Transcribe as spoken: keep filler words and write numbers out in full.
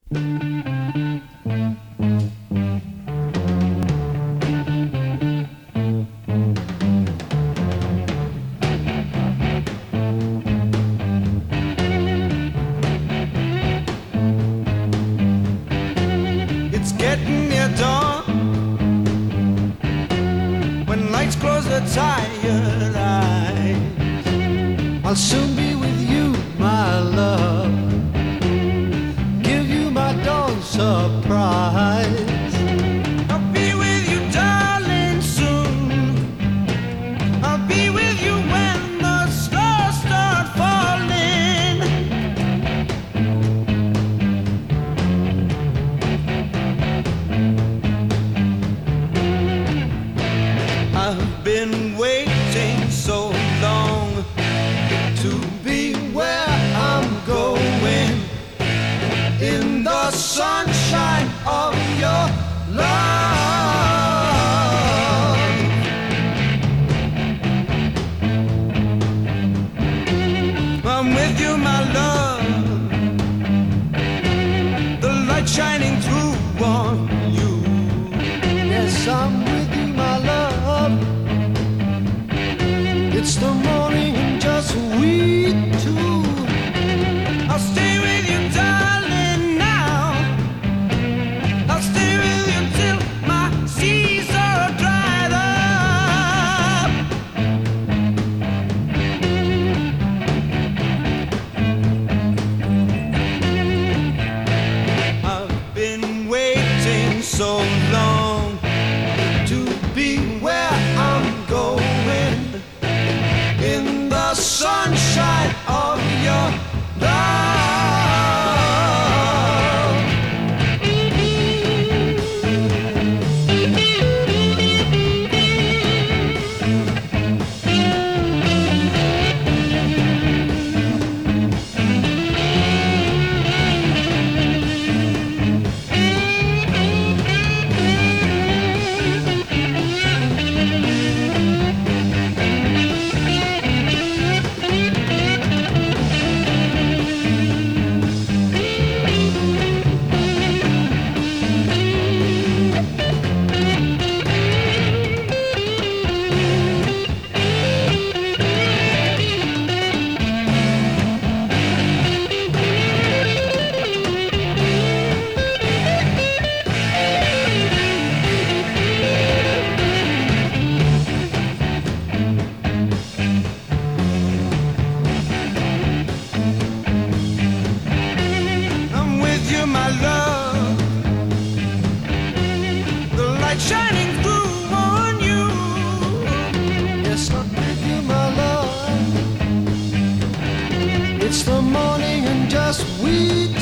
It's getting near dawn. When lights close their tired eyes, I'll soon be with you, my love. Give you my dawn surprise. I'll be with you, darling, soon. I'll be with you when the stars start falling. I've been waiting so long to be where I'm going, in the sunshine of your love. I'm with you, my love, the light shining through on you. Yes, I'm with you, my love. It's the morning and just we two. I'll stay with you, darling, now. I'll stay with you till my seas are dried up. I've been waiting so long to be where I'm going, in the sunshine of your love. I'm with you, my love, the light shining through on you. Yes, I'm with you, my love. It's the morning and just we